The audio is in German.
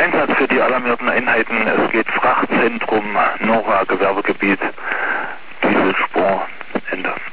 Einsatz für die alarmierten Einheiten. Es geht Frachtzentrum, Nora, Gewerbegebiet, Dieselspur, Ende.